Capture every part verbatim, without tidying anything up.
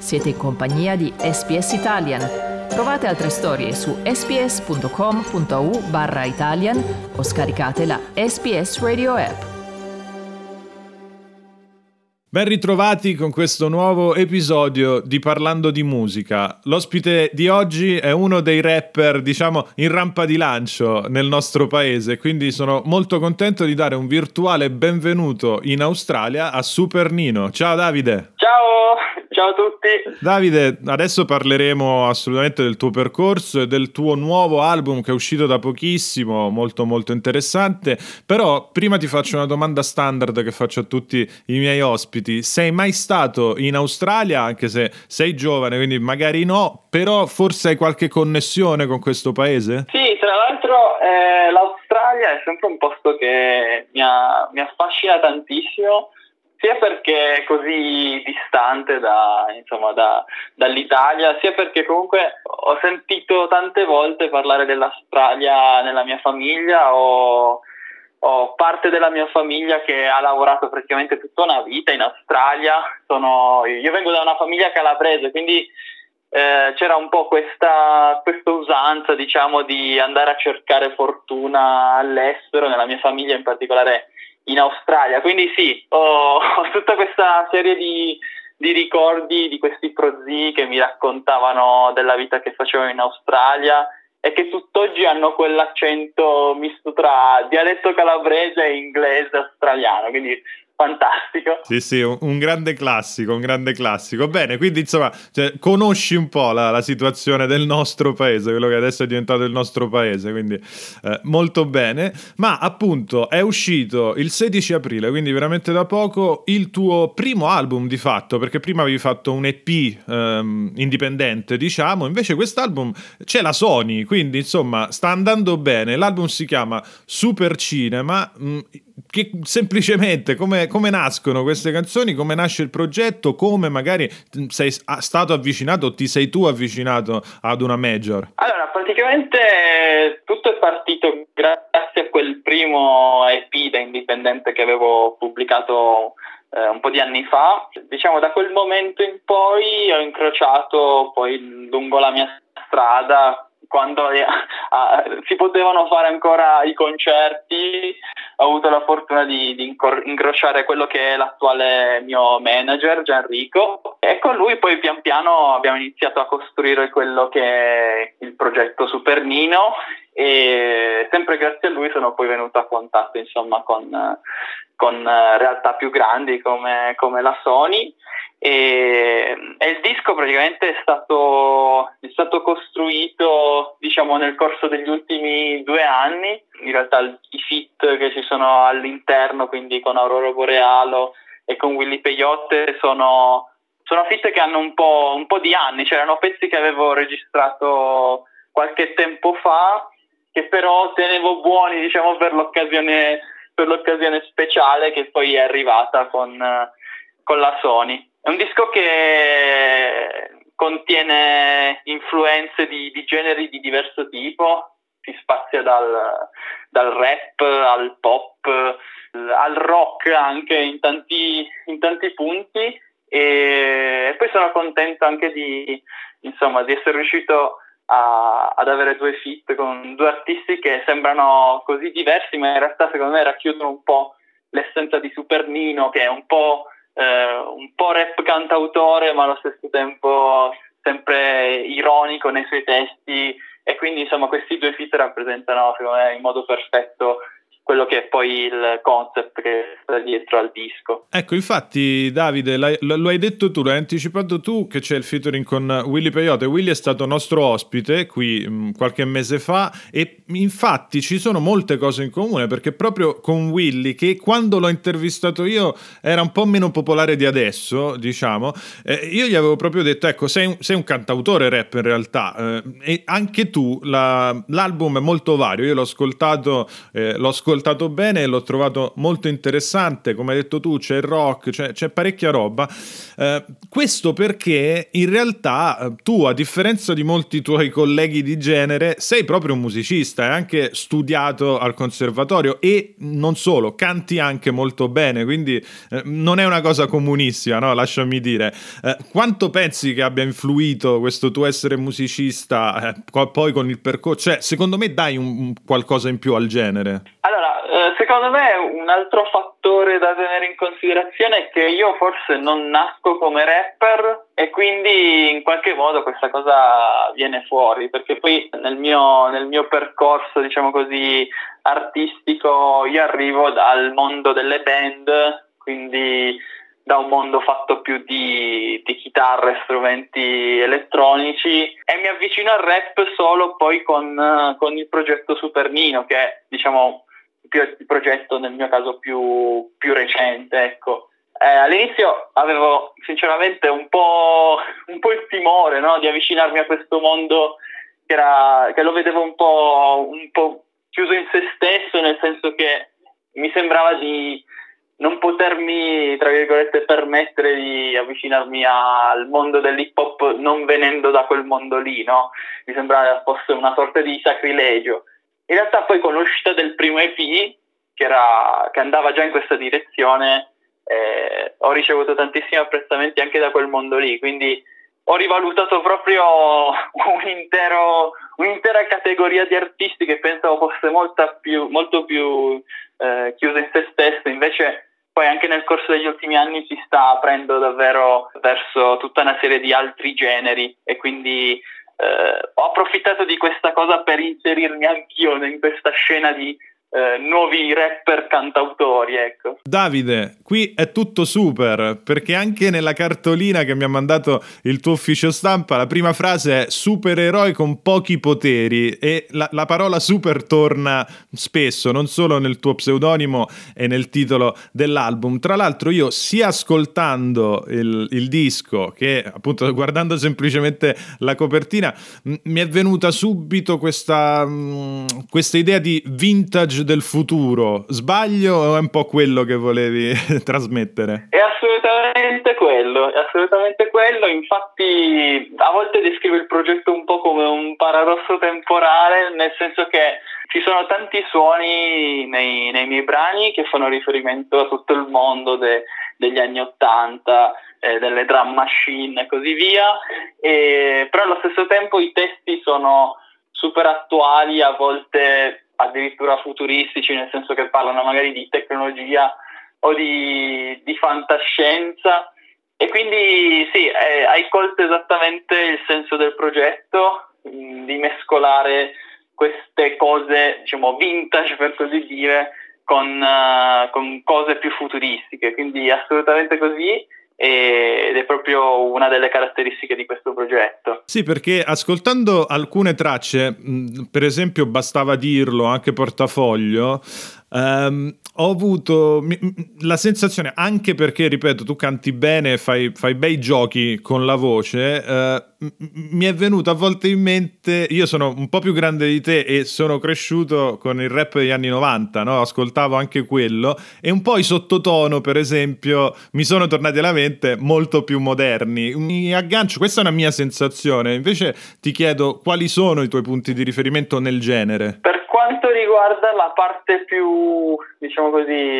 Siete in compagnia di S B S Italian. Trovate altre storie su sbs.com.au barra Italian o scaricate la S B S Radio app. Ben ritrovati con questo nuovo episodio di Parlando di Musica. L'ospite di oggi è uno dei rapper, diciamo, in rampa di lancio nel nostro paese, quindi sono molto contento di dare un virtuale benvenuto in Australia a Super Nino. Ciao Davide! Ciao, ciao a tutti! Davide, adesso parleremo assolutamente del tuo percorso e del tuo nuovo album che è uscito da pochissimo, molto molto interessante, però prima ti faccio una domanda standard che faccio a tutti i miei ospiti. Sei mai stato in Australia, anche se sei giovane, quindi magari no, però forse hai qualche connessione con questo paese? Sì, tra l'altro eh, l'Australia è sempre un posto che mi, ha, mi affascina tantissimo, sia perché è così distante da, insomma, da, dall'Italia, sia perché comunque ho sentito tante volte parlare dell'Australia nella mia famiglia. Ho Ho parte della mia famiglia che ha lavorato praticamente tutta una vita in Australia. Sono, io vengo da una famiglia calabrese, quindi eh, c'era un po' questa, questa usanza, diciamo, di andare a cercare fortuna all'estero, nella mia famiglia in particolare in Australia. Quindi sì, ho, ho tutta questa serie di, di ricordi di questi prozii che mi raccontavano della vita che facevano in Australia e che tutt'oggi hanno quell'accento misto tra dialetto calabrese e inglese australiano, quindi fantastico. Sì, sì, un, un grande classico, un grande classico. Bene, quindi insomma, cioè, conosci un po' la, la situazione del nostro paese, quello che adesso è diventato il nostro paese, quindi eh, molto bene. Ma appunto è uscito il sedici aprile, quindi veramente da poco, il tuo primo album di fatto, perché prima avevi fatto un E P ehm, indipendente, diciamo, invece quest'album c'è la Sony, quindi insomma sta andando bene. L'album si chiama Super Cinema. Mh, che semplicemente come, come nascono queste canzoni, come nasce il progetto, come magari sei stato avvicinato o ti sei tu avvicinato ad una major? Allora, praticamente tutto è partito grazie a quel primo E P da indipendente che avevo pubblicato eh, un po' di anni fa. Diciamo, da quel momento in poi ho incrociato poi lungo la mia strada, quando eh, eh, si potevano fare ancora i concerti, ho avuto la fortuna di, di incor- incrociare quello che è l'attuale mio manager, Gianrico, e con lui poi pian piano abbiamo iniziato a costruire quello che è il progetto Super Nino, e sempre grazie a lui sono poi venuto a contatto, insomma, con, con realtà più grandi come, come la Sony. E, e il disco praticamente è stato, è stato costruito, diciamo, nel corso degli ultimi due anni. In realtà i feat che ci sono all'interno, quindi con Aurora Borealo e con Willy Peyote, sono, sono feat che hanno un po', un po' di anni, cioè erano pezzi che avevo registrato qualche tempo fa, che però tenevo buoni, diciamo, per l'occasione, per l'occasione speciale che poi è arrivata con, con la Sony. È un disco che contiene influenze di, di generi di diverso tipo, si spazia dal, dal rap al pop, al rock anche in tanti, in tanti punti, e poi sono contento anche di, insomma, di essere riuscito a, ad avere due feat con due artisti che sembrano così diversi, ma in realtà secondo me racchiudono un po' l'essenza di Super Nino, che è un po' Uh, un po' rap cantautore, ma allo stesso tempo sempre ironico nei suoi testi, e quindi insomma questi due feat rappresentano secondo me in modo perfetto quello che è poi il concept che sta dietro al disco. Ecco, infatti Davide, l'hai, lo hai detto tu, l'hai anticipato tu che c'è il featuring con Willy Peyote. Willy è stato nostro ospite qui mh, qualche mese fa, e infatti ci sono molte cose in comune, perché proprio con Willy, che quando l'ho intervistato io era un po' meno popolare di adesso, diciamo, eh, io gli avevo proprio detto, ecco, sei un, sei un cantautore rap in realtà, eh, e anche tu, la, l'album è molto vario, io l'ho ascoltato, eh, l'ho ascoltato ascoltato bene e l'ho trovato molto interessante, come hai detto tu c'è il rock, c'è, c'è parecchia roba, eh, questo perché in realtà tu, a differenza di molti tuoi colleghi di genere, sei proprio un musicista, hai anche studiato al conservatorio e non solo, canti anche molto bene, quindi eh, non è una cosa comunissima, no? Lasciami dire. Eh, quanto pensi che abbia influito questo tuo essere musicista eh, poi con il percorso? Cioè, secondo me dai un, un qualcosa in più al genere. Allora, eh, secondo me un altro fattore da tenere in considerazione è che io forse non nasco come rapper e quindi in qualche modo questa cosa viene fuori, perché poi nel mio, nel mio percorso, diciamo così, artistico, io arrivo dal mondo delle band, quindi da un mondo fatto più di, di chitarre, strumenti elettronici, e mi avvicino al rap solo poi con, con il progetto Super Nino, che è, diciamo, il progetto nel mio caso più, più recente, ecco. Eh, all'inizio avevo sinceramente un po', un po' il timore, no, di avvicinarmi a questo mondo che, era, che lo vedevo un po', un po' chiuso in se stesso, nel senso che mi sembrava di non potermi, tra virgolette, permettere di avvicinarmi al mondo dell'hip hop non venendo da quel mondo lì, no? Mi sembrava fosse una sorta di sacrilegio. In realtà poi con l'uscita del primo E P, che, era, che andava già in questa direzione, eh, ho ricevuto tantissimi apprezzamenti anche da quel mondo lì, quindi ho rivalutato proprio un intero, un'intera categoria di artisti che pensavo fosse molta più, molto più eh, chiusa in se stesso, invece poi anche nel corso degli ultimi anni si sta aprendo davvero verso tutta una serie di altri generi, e quindi eh, ho approfittato di questa cosa per inserirmi anch'io in questa scena di eh, nuovi rapper cantautori, ecco. Davide, qui è tutto super, perché anche nella cartolina che mi ha mandato il tuo ufficio stampa la prima frase è supereroi con pochi poteri, e la, la parola super torna spesso, non solo nel tuo pseudonimo e nel titolo dell'album. Tra l'altro io, sia ascoltando il, il disco che appunto guardando semplicemente la copertina, m- mi è venuta subito questa, mh, questa idea di vintage del futuro. Sbaglio o è un po' quello che volevi trasmettere? È assolutamente quello, è assolutamente quello. Infatti a volte descrivo il progetto un po' come un paradosso temporale, nel senso che ci sono tanti suoni nei, nei miei brani che fanno riferimento a tutto il mondo de, degli anni Ottanta, eh, delle drum machine e così via, e, però allo stesso tempo i testi sono super attuali, a volte addirittura futuristici, nel senso che parlano magari di tecnologia o di, di fantascienza, e quindi sì, eh, hai colto esattamente il senso del progetto, mh, di mescolare queste cose, diciamo, vintage per così dire, con, uh, con cose più futuristiche, quindi assolutamente così. Ed è proprio una delle caratteristiche di questo progetto. Sì, perché ascoltando alcune tracce, mh, per esempio Bastava dirlo, anche Portafoglio, ehm, ho avuto mi, la sensazione, anche perché, ripeto, tu canti bene, fai, fai bei giochi con la voce, eh, m- mi è venuto a volte in mente, io sono un po' più grande di te e sono cresciuto con il rap degli anni novanta, no? Ascoltavo anche quello, e un po' i sottotono, per esempio, mi sono tornati alla mente molto più moderni. Mi aggancio, questa è una mia sensazione, invece ti chiedo quali sono i tuoi punti di riferimento nel genere. Per quanto riguarda la parte più, diciamo così,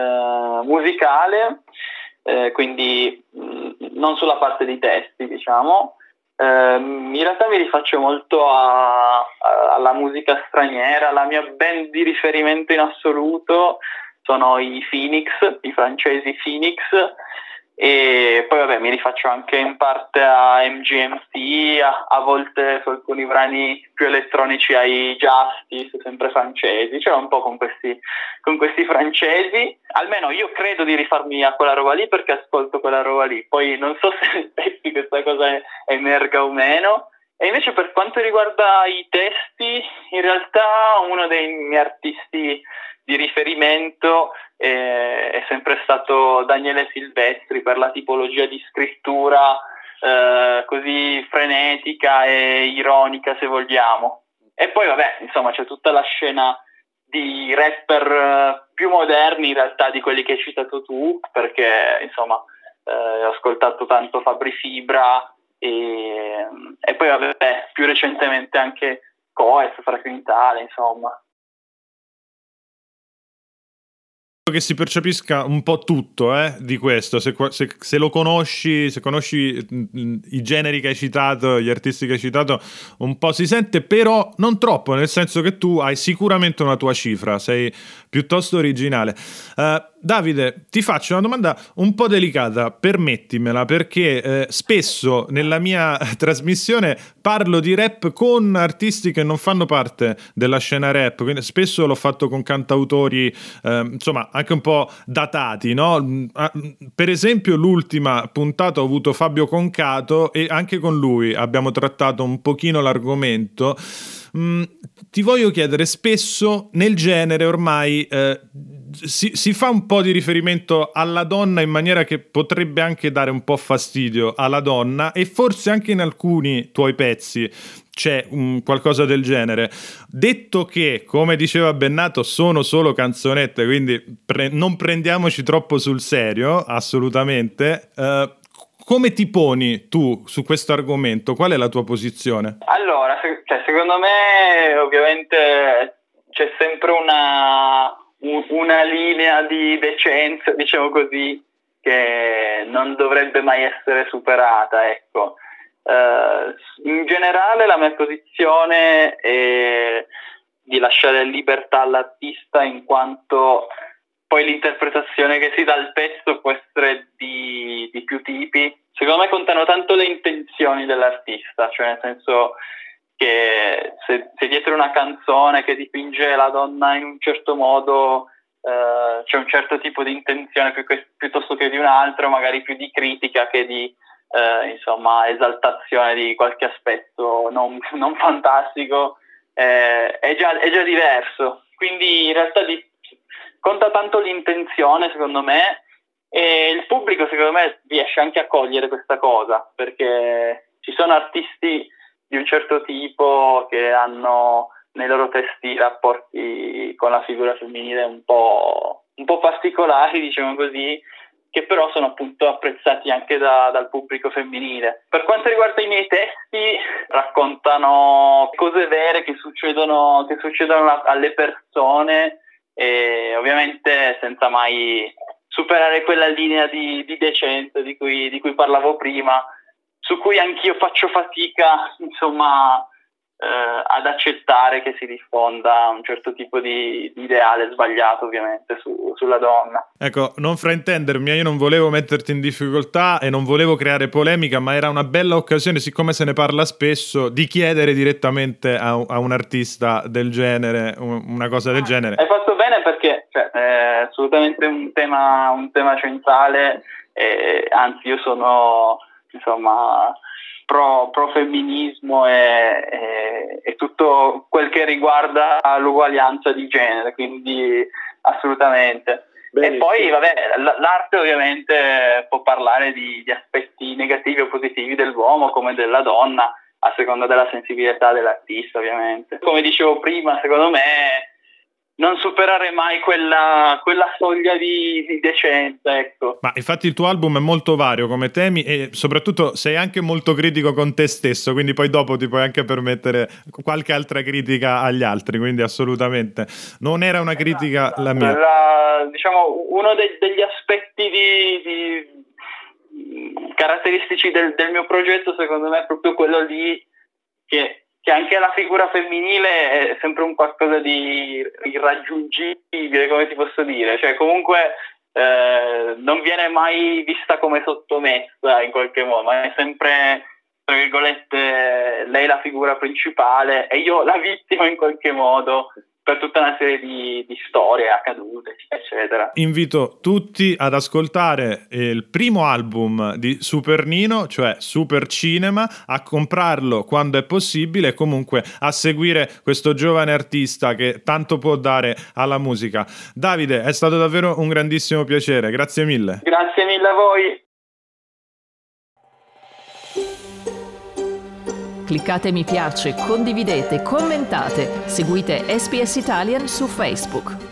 eh, musicale, eh, quindi mh, non sulla parte di testi, diciamo, eh, in realtà mi rifaccio molto a, a, alla musica straniera. La mia band di riferimento in assoluto sono i Phoenix, i francesi Phoenix, e poi vabbè mi rifaccio anche in parte a M G M T, a, a volte su alcuni brani più elettronici ai Justice, sempre francesi, cioè un po' con questi, con questi francesi. Almeno io credo di rifarmi a quella roba lì perché ascolto quella roba lì, poi non so se pensi questa cosa emerga o meno. E invece per quanto riguarda i testi, in realtà uno dei miei artisti di riferimento eh, è sempre stato Daniele Silvestri, per la tipologia di scrittura eh, così frenetica e ironica, se vogliamo. E poi vabbè, insomma, c'è tutta la scena di rapper più moderni in realtà di quelli che hai citato tu, perché insomma eh, ho ascoltato tanto Fabri Fibra e, e poi vabbè, più recentemente anche Coez, Fra Quintale, insomma. Che si percepisca un po' tutto eh, di questo, se, se, se lo conosci, se conosci mh, i generi che hai citato, gli artisti che hai citato, un po' si sente, però non troppo, nel senso che tu hai sicuramente una tua cifra, sei piuttosto originale. Uh, Davide, ti faccio una domanda un po' delicata, permettimela, perché eh, spesso nella mia trasmissione parlo di rap con artisti che non fanno parte della scena rap, quindi spesso l'ho fatto con cantautori, eh, insomma, anche un po' datati, no? Per esempio l'ultima puntata ho avuto Fabio Concato e anche con lui abbiamo trattato un pochino l'argomento. Mm, ti voglio chiedere, spesso nel genere ormai eh, si, si fa un po' di riferimento alla donna in maniera che potrebbe anche dare un po' fastidio alla donna, e forse anche in alcuni tuoi pezzi c'è um, qualcosa del genere. Detto che, come diceva Bennato, sono solo canzonette, quindi pre- non prendiamoci troppo sul serio, assolutamente. Uh, come ti poni tu su questo argomento? Qual è la tua posizione? Allora, se- cioè, secondo me ovviamente c'è sempre una, un- una linea di decenza, diciamo così, che non dovrebbe mai essere superata, ecco. Uh, in generale la mia posizione è di lasciare libertà all'artista, in quanto poi l'interpretazione che si dà al pezzo può essere di, di più tipi. Secondo me contano tanto le intenzioni dell'artista, cioè nel senso che se, se dietro una canzone che dipinge la donna in un certo modo uh, c'è un certo tipo di intenzione pi- piuttosto che di un altro, magari più di critica che di Eh, insomma esaltazione di qualche aspetto non, non fantastico, eh, è, già, è già diverso, quindi in realtà di, conta tanto l'intenzione secondo me, e il pubblico secondo me riesce anche a cogliere questa cosa, perché ci sono artisti di un certo tipo che hanno nei loro testi rapporti con la figura femminile un po', un po' particolari, diciamo così, che però sono appunto apprezzati anche da, dal pubblico femminile. Per quanto riguarda i miei testi, raccontano cose vere che succedono, che succedono alle persone, e ovviamente senza mai superare quella linea di, di decenza di cui, di cui parlavo prima, su cui anch'io faccio fatica, insomma, eh, ad accettare che si diffonda un certo tipo di, di ideale sbagliato, ovviamente, su, sulla donna. Ecco, non fraintendermi, io non volevo metterti in difficoltà e non volevo creare polemica, ma era una bella occasione, siccome se ne parla spesso, di chiedere direttamente a, a un artista del genere una cosa del genere. Hai fatto bene, perché cioè, è assolutamente un tema, un tema centrale, e anzi io sono, insomma, pro, pro femminismo e, e, e tutto quel che riguarda l'uguaglianza di genere, quindi assolutamente. Benissimo. E poi vabbè, l'arte ovviamente può parlare di, di aspetti negativi o positivi dell'uomo come della donna, a seconda della sensibilità dell'artista, ovviamente. Come dicevo prima, secondo me non superare mai quella, quella soglia di, di decenza, ecco. Ma infatti il tuo album è molto vario come temi, e soprattutto sei anche molto critico con te stesso, quindi poi dopo ti puoi anche permettere qualche altra critica agli altri, quindi assolutamente non era una critica esatto, la mia. La, diciamo, uno de- degli aspetti di, di caratteristici del, del mio progetto, secondo me, è proprio quello lì che che anche la figura femminile è sempre un qualcosa di irraggiungibile, come ti posso dire, cioè comunque eh, non viene mai vista come sottomessa in qualche modo, ma è sempre, tra virgolette, lei la figura principale e io la vittima in qualche modo, per tutta una serie di, di storie accadute, eccetera. Invito tutti ad ascoltare il primo album di Super Nino, cioè Super Cinema, a comprarlo quando è possibile e comunque a seguire questo giovane artista che tanto può dare alla musica. Davide, è stato davvero un grandissimo piacere, grazie mille. Grazie mille a voi. Cliccate mi piace, condividete, commentate, seguite S B S Italian su Facebook.